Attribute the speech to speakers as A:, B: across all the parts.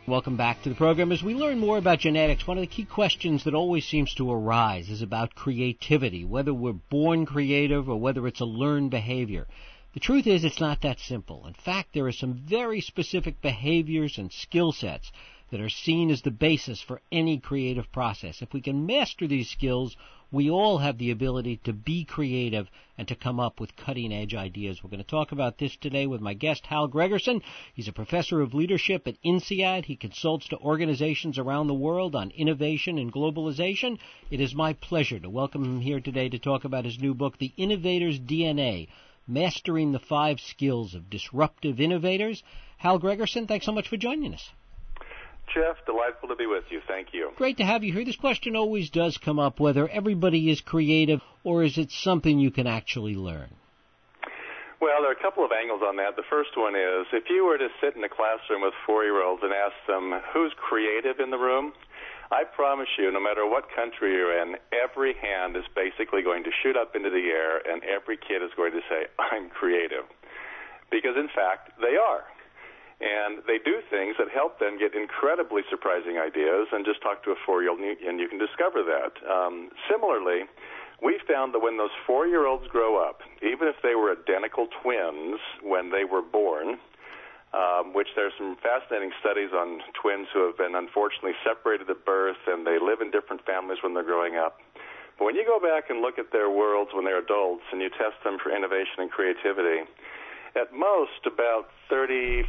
A: Welcome back to the program. As we learn more about genetics, one of the key questions that always seems to arise is about creativity, whether we're born creative or whether it's a learned behavior. The truth is it's not that simple. In fact, there are some very specific behaviors and skill sets that are seen as the basis for any creative process. If we can master these skills, we all have the ability to be creative and to come up with cutting-edge ideas. We're going to talk about this today with my guest, Hal Gregersen. He's a professor of leadership at INSEAD. He consults to organizations around the world on innovation and globalization. It is my pleasure to welcome him here today to talk about his new book, The Innovator's DNA, Mastering the 5 Skills of Disruptive Innovators. Hal Gregersen, thanks so much for joining us.
B: Jeff, delightful to be with you. Thank you.
A: Great to have you here. This question always does come up, whether everybody is creative or is it something you can actually learn?
B: Well, there are a couple of angles on that. The first one is, if you were to sit in a classroom with 4-year-olds and ask them, who's creative in the room? I promise you, no matter what country you're in, every hand is basically going to shoot up into the air, and every kid is going to say, I'm creative. Because, in fact, they are. And they do things that help them get incredibly surprising ideas, and just talk to a 4-year-old and you can discover that. Similarly, we found that when those 4-year-olds grow up, even if they were identical twins when they were born, which there's some fascinating studies on twins who have been unfortunately separated at birth, and they live in different families when they're growing up. But when you go back and look at their worlds when they're adults and you test them for innovation and creativity, at most about 30,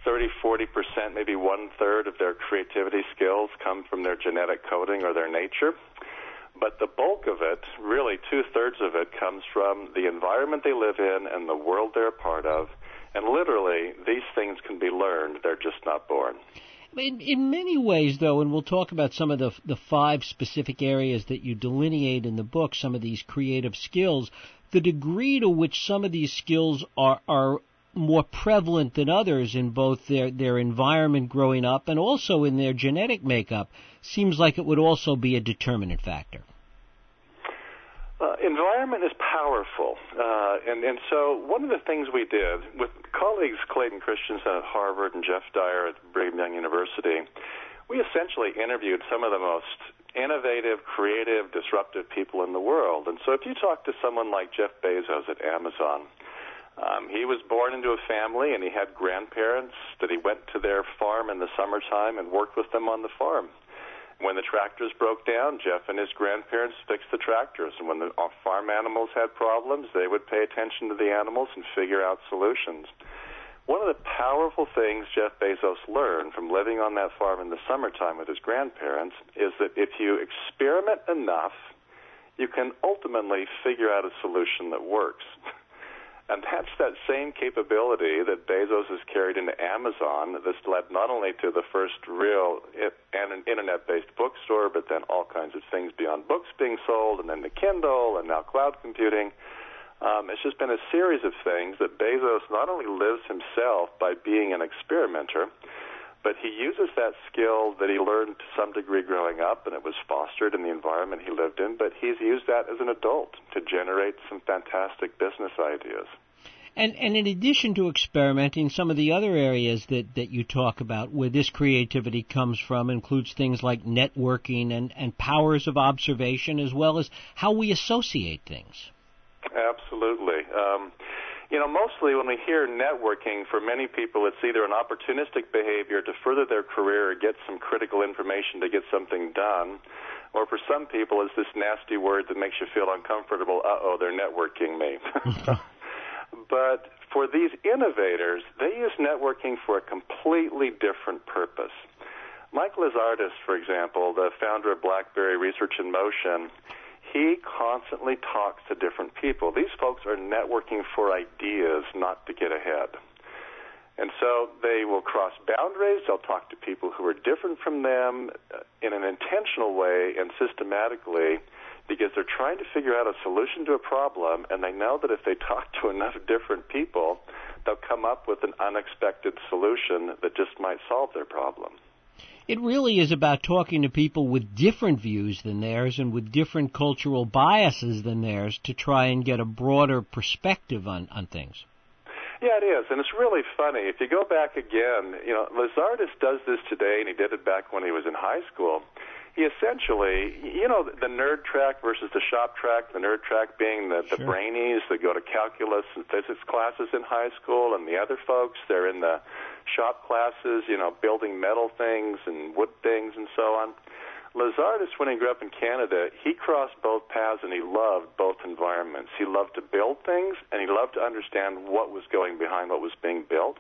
B: 40%, maybe 1/3 of their creativity skills come from their genetic coding or their nature. But the bulk of it, really 2/3 of it, comes from the environment they live in and the world they're a part of. And literally, these things can be learned. They're just not born.
A: In many ways, though, and we'll talk about some of the 5 specific areas that you delineate in the book, some of these creative skills, the degree to which some of these skills are more prevalent than others in both their environment growing up and also in their genetic makeup seems like it would also be a determinant factor.
B: Environment is powerful. And so one of the things we did with colleagues Clayton Christensen at Harvard and Jeff Dyer at Brigham Young University, we essentially interviewed some of the most innovative, creative, disruptive people in the world. And so if you talk to someone like Jeff Bezos at Amazon, he was born into a family, and he had grandparents that he went to their farm in the summertime and worked with them on the farm. When the tractors broke down, Jeff and his grandparents fixed the tractors. And when the farm animals had problems, they would pay attention to the animals and figure out solutions. One of the powerful things Jeff Bezos learned from living on that farm in the summertime with his grandparents is that if you experiment enough, you can ultimately figure out a solution that works. And that's that same capability that Bezos has carried into Amazon that's led not only to the first real internet-based bookstore, but then all kinds of things beyond books being sold, and then the Kindle, and now cloud computing. It's just been a series of things that Bezos not only lives himself by being an experimenter, but he uses that skill that he learned to some degree growing up, and it was fostered in the environment he lived in, but he's used that as an adult to generate some fantastic business ideas.
A: And in addition to experimenting, some of the other areas that you talk about where this creativity comes from includes things like networking and powers of observation, as well as how we associate things.
B: Absolutely. Mostly when we hear networking, for many people, it's either an opportunistic behavior to further their career or get some critical information to get something done, or for some people, it's this nasty word that makes you feel uncomfortable. Uh-oh, they're networking me. But for these innovators, they use networking for a completely different purpose. Mike Lizardis, for example, the founder of BlackBerry Research in Motion, he constantly talks to different people. These folks are networking for ideas, not to get ahead. And so they will cross boundaries. They'll talk to people who are different from them in an intentional way and systematically, because they're trying to figure out a solution to a problem, and they know that if they talk to enough different people, they'll come up with an unexpected solution that just might solve their problem.
A: It really is about talking to people with different views than theirs and with different cultural biases than theirs to try and get a broader perspective on things.
B: Yeah, it is, and it's really funny. If you go back again, Lazardus does this today, and he did it back when he was in high school. He essentially, the nerd track versus the shop track, the nerd track being the
A: Sure.
B: brainies that go to calculus and physics classes in high school, and the other folks, they're in the shop classes, building metal things and wood things and so on. Lazardus, when he grew up in Canada, he crossed both paths, and he loved both environments. He loved to build things, and he loved to understand what was going behind what was being built.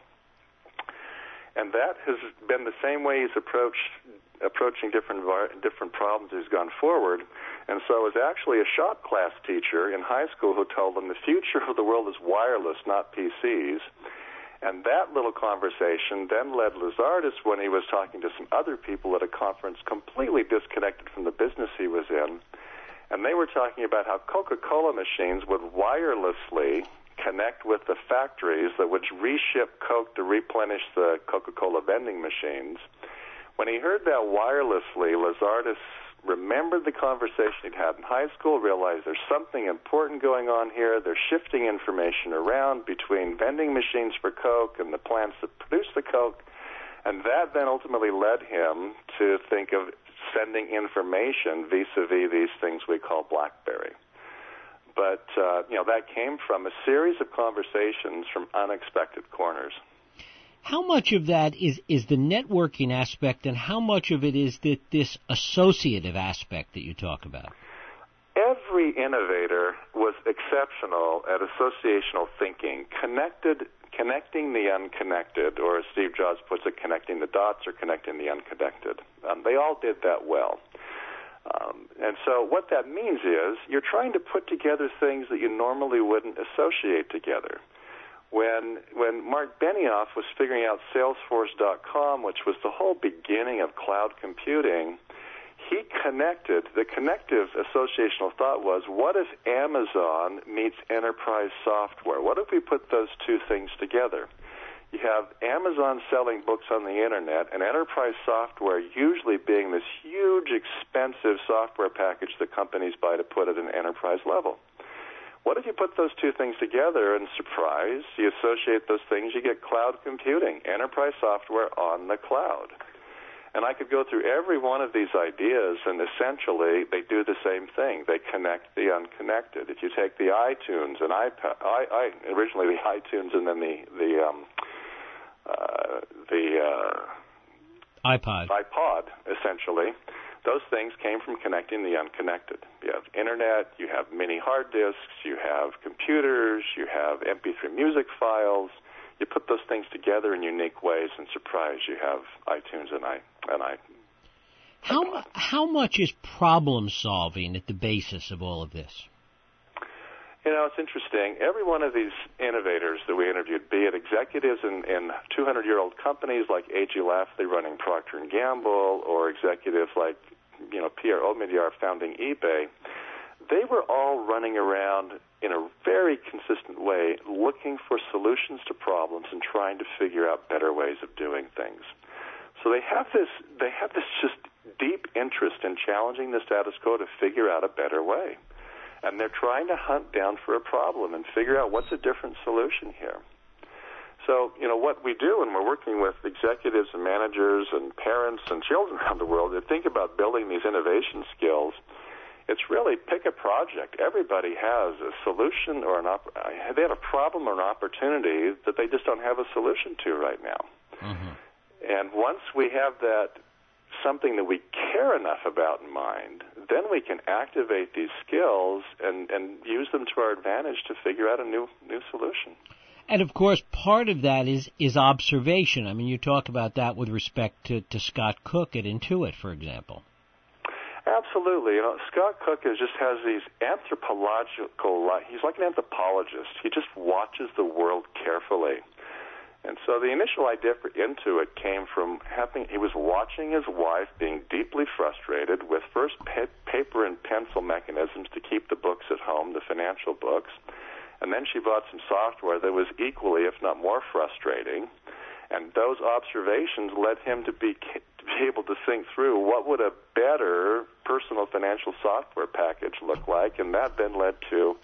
B: And that has been the same way he's approaching different problems as he's gone forward. And so it was actually a shop class teacher in high school who told him the future of the world is wireless, not PCs. And that little conversation then led Lazardus, when he was talking to some other people at a conference completely disconnected from the business he was in, and they were talking about how Coca-Cola machines would wirelessly connect with the factories that would reship Coke to replenish the Coca-Cola vending machines. When he heard that wirelessly, Lazardus remembered the conversation he'd had in high school, realized there's something important going on here. They're shifting information around between vending machines for Coke and the plants that produce the Coke. And that then ultimately led him to think of sending information vis-a-vis these things we call BlackBerry. But, that came from a series of conversations from unexpected corners.
A: How much of that is the networking aspect, and how much of it is this associative aspect that you talk about?
B: Every innovator was exceptional at associational thinking, connecting the unconnected, or as Steve Jobs puts it, connecting the dots or connecting the unconnected. They all did that well. And so what that means is you're trying to put together things that you normally wouldn't associate together. When Mark Benioff was figuring out Salesforce.com, which was the whole beginning of cloud computing, he connected, the connective associational thought was, what if Amazon meets enterprise software? What if we put those two things together? You have Amazon selling books on the internet, and enterprise software usually being this huge, expensive software package that companies buy to put at an enterprise level. What if you put those two things together and, surprise, you associate those things, you get cloud computing, enterprise software on the cloud. And I could go through every one of these ideas, and essentially they do the same thing. They connect the unconnected. If you take the iTunes and originally the iTunes and then the iPod, essentially, those things came from connecting the unconnected. You have internet, you have mini hard disks, you have computers, you have MP3 music files. You put those things together in unique ways, and surprise, you have iTunes and iPod.
A: How much is problem solving at the basis of all of this?
B: It's interesting. Every one of these innovators that we interviewed, be it executives in 200-year-old companies like A.G. Lafley running Procter & Gamble, or executives like Pierre Omidyar founding eBay, they were all running around in a very consistent way, looking for solutions to problems and trying to figure out better ways of doing things. So they have this just deep interest in challenging the status quo to figure out a better way. And they're trying to hunt down for a problem and figure out what's a different solution here. So, what we do when we're working with executives and managers and parents and children around the world, to think about building these innovation skills, it's really pick a project. Everybody has a solution or they have a problem or an opportunity that they just don't have a solution to right now. Mm-hmm. And once we have that something that we care enough about in mind, then we can activate these skills and use them to our advantage to figure out a new solution.
A: And, of course, part of that is observation. I mean, you talk about that with respect to Scott Cook at Intuit, for example.
B: Absolutely. Scott Cook just has these he's like an anthropologist. He just watches the world carefully. And so the initial idea for Intuit came from he was watching his wife being deeply frustrated with first paper and pencil mechanisms to keep the books at home, the financial books. And then she bought some software that was equally, if not more, frustrating. And those observations led him to be able to think through what would a better personal financial software package look like. And that then led to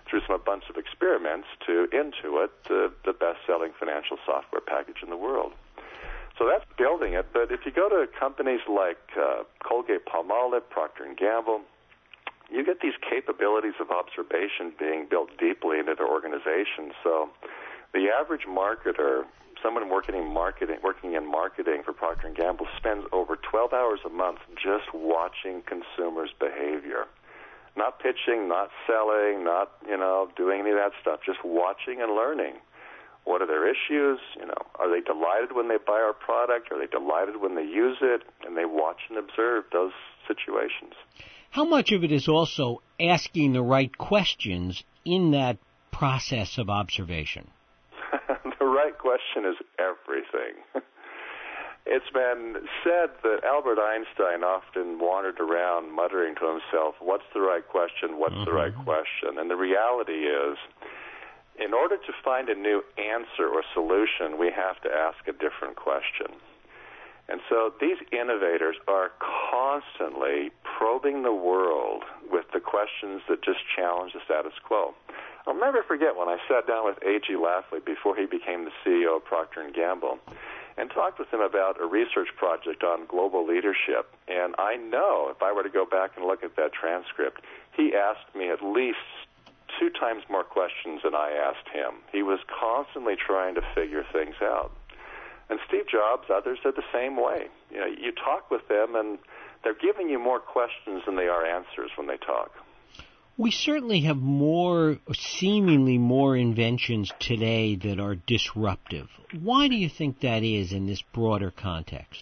B: through a bunch of experiments, to Intuit, the best-selling financial software package in the world. So that's building it. But if you go to companies like Colgate-Palmolive, Procter & Gamble, you get these capabilities of observation being built deeply into their organization. So the average marketer, someone working in marketing for Procter & Gamble, spends over 12 hours a month just watching consumers' behavior. Not pitching, not selling, not, doing any of that stuff, just watching and learning. What are their issues? Are they delighted when they buy our product? Are they delighted when they use it? And they watch and observe those situations.
A: How much of it is also asking the right questions in that process of observation?
B: The right question is everything. It's been said that Albert Einstein often wandered around muttering to himself, what's the right question, what's the right question? And the reality is, in order to find a new answer or solution, we have to ask a different question. And so these innovators are constantly probing the world with the questions that just challenge the status quo. I'll never forget when I sat down with A.G. Lafley before he became the CEO of Procter & Gamble and talked with him about a research project on global leadership. And I know if I were to go back and look at that transcript, he asked me at least 2 times more questions than I asked him. He was constantly trying to figure things out. And Steve Jobs, others are the same way. You talk with them, and they're giving you more questions than they are answers when they talk.
A: We certainly have seemingly more inventions today that are disruptive. Why do you think that is in this broader context?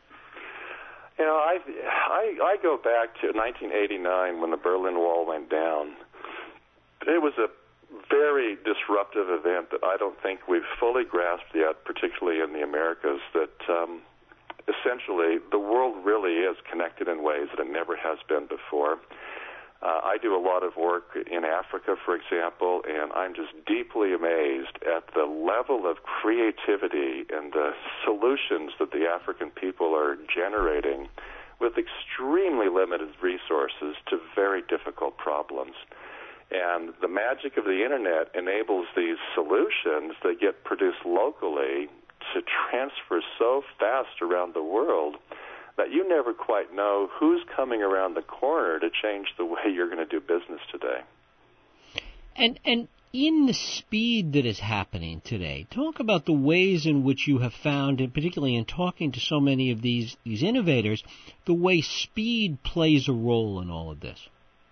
B: I go back to 1989 when the Berlin Wall went down. It was a very disruptive event that I don't think we've fully grasped yet, particularly in the Americas, that essentially the world really is connected in ways that it never has been before. I do a lot of work in Africa, for example, and I'm just deeply amazed at the level of creativity and the solutions that the African people are generating with extremely limited resources to very difficult problems. And the magic of the Internet enables these solutions that get produced locally to transfer so fast around the world that you never quite know who's coming around the corner to change the way you're going to do business today.
A: And in the speed that is happening today, talk about the ways in which you have found, and particularly in talking to so many of these innovators, the way speed plays a role in all of this.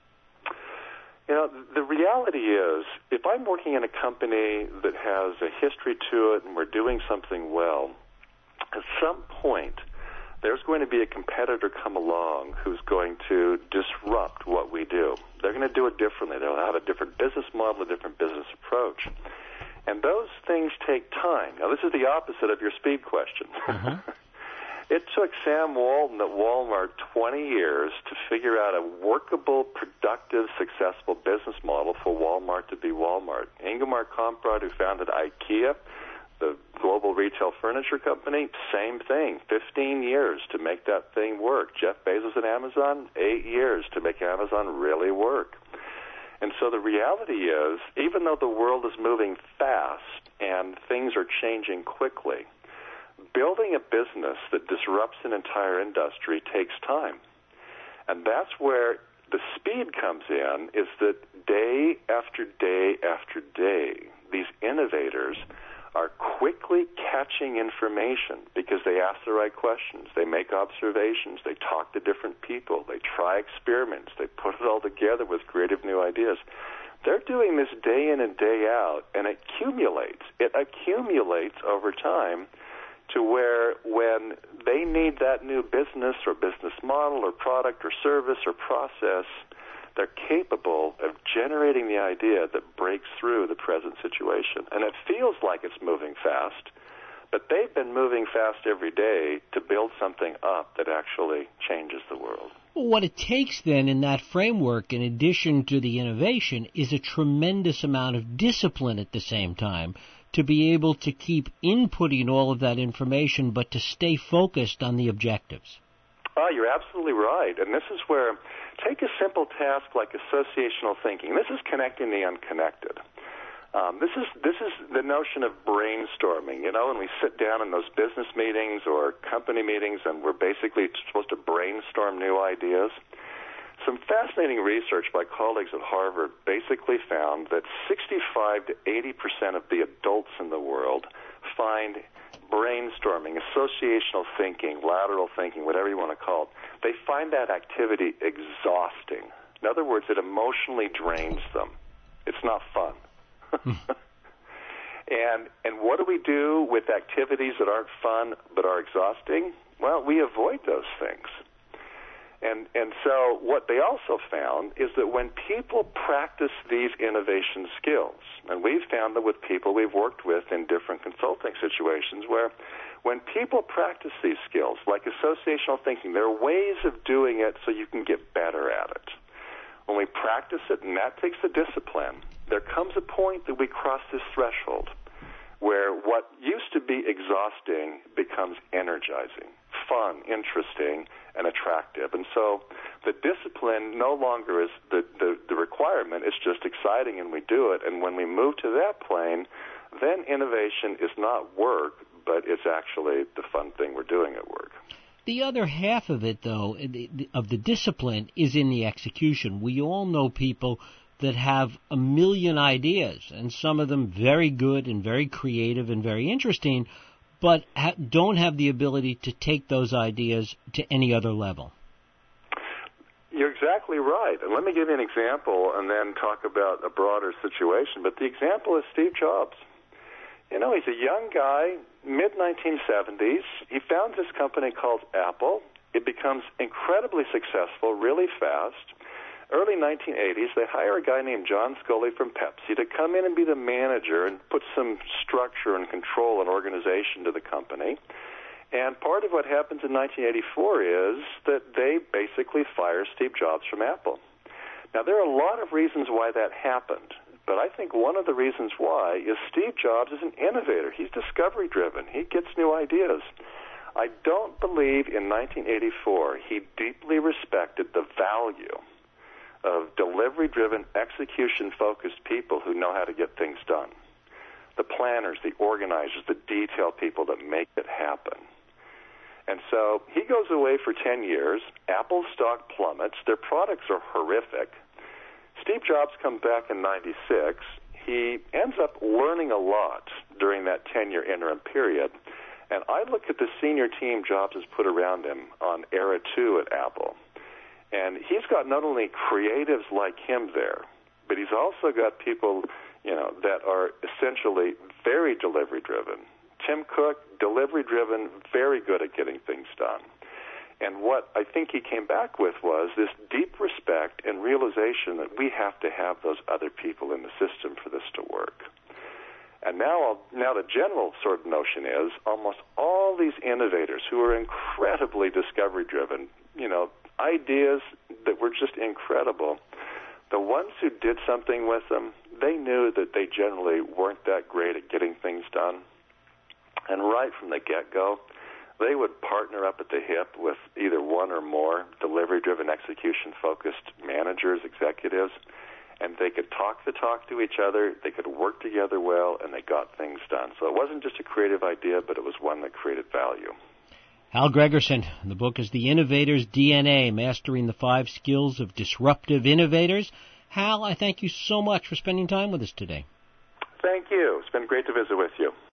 B: The reality is, if I'm working in a company that has a history to it and we're doing something well, at some point there's going to be a competitor come along who's going to disrupt what we do. They're going to do it differently. They'll have a different business model, a different business approach. And those things take time. Now, this is the opposite of your speed question. It took Sam Walton at Walmart 20 years to figure out a workable, productive, successful business model for Walmart to be Walmart. Ingemar Kamprad, who founded IKEA, the global retail furniture company, same thing, 15 years to make that thing work. Jeff Bezos at Amazon, 8 years to make Amazon really work. And so the reality is, even though the world is moving fast and things are changing quickly, building a business that disrupts an entire industry takes time. And that's where the speed comes in, is that day after day after day, these innovators are quickly catching information because they ask the right questions, they make observations, they talk to different people, they try experiments, they put it all together with creative new ideas. They're doing this day in and day out, and it accumulates. It accumulates over time to where when they need that new business or business model or product or service or process, they're capable of generating the idea that breaks through the present situation. And it feels like it's moving fast, but they've been moving fast every day to build something up that actually changes the world.
A: Well, what it takes then in that framework, in addition to the innovation, is a tremendous amount of discipline at the same time to be able to keep inputting all of that information, but to stay focused on the objectives.
B: Oh, you're absolutely right. And this is where, take a simple task like associational thinking. This is connecting the unconnected. This is the notion of brainstorming. You know, when we sit down in those business meetings or company meetings and we're basically supposed to brainstorm new ideas. Some fascinating research by colleagues at Harvard basically found that 65 to 80% of the adults in the world find brainstorming, associational thinking, lateral thinking, whatever you want to call it, they find that activity exhausting. In other words, it emotionally drains them. It's not fun. And what do we do with activities that aren't fun but are exhausting? Well, we avoid those things. And so what they also found is that when people practice these innovation skills, and we've found that with people we've worked with in different consulting situations where when people practice these skills, like associational thinking, there are ways of doing it so you can get better at it. When we practice it, and that takes the discipline, there comes a point that we cross this threshold where what used to be exhausting becomes energizing, fun, interesting, and attractive. And so the discipline no longer is the requirement. It's just exciting, and we do it. And when we move to that plane, then innovation is not work, but it's actually the fun thing we're doing at work.
A: The other half of it, though, of the discipline is in the execution. We all know people that have a million ideas, and some of them very good and very creative and very interesting, but don't have the ability to take those ideas to any other level.
B: You're exactly right. And let me give you an example and then talk about a broader situation. But the example is Steve Jobs. You know, he's a young guy, mid-1970s. He founds this company called Apple. It becomes incredibly successful really fast. Early 1980s, they hire a guy named John Sculley from Pepsi to come in and be the manager and put some structure and control and organization to the company. And part of what happens in 1984 is that they basically fire Steve Jobs from Apple. Now, there are a lot of reasons why that happened, but I think one of the reasons why is Steve Jobs is an innovator. He's discovery-driven. He gets new ideas. I don't believe in 1984 he deeply respected the value of delivery-driven, execution-focused people who know how to get things done. The planners, the organizers, the detail people that make it happen. And so he goes away for 10 years. Apple's stock plummets. Their products are horrific. Steve Jobs comes back in 96. He ends up learning a lot during that 10-year interim period. And I look at the senior team Jobs has put around him on Era 2 at Apple. And he's got not only creatives like him there, but he's also got people, you know, that are essentially very delivery-driven. Tim Cook, delivery-driven, very good at getting things done. And what I think he came back with was this deep respect and realization that we have to have those other people in the system for this to work. And now the general sort of notion is almost all these innovators who are incredibly discovery-driven, you know, ideas that were just incredible, the ones who did something with them, they knew that they generally weren't that great at getting things done. And right from the get-go, they would partner up at the hip with either one or more delivery-driven, execution-focused managers, executives, and they could talk the talk to each other, they could work together well, and they got things done. So it wasn't just a creative idea, but it was one that created value.
A: Hal Gregersen, the book is The Innovator's DNA, Mastering the 5 Skills of Disruptive Innovators. Hal, I thank you so much for spending time with us today.
B: Thank you. It's been great to visit with you.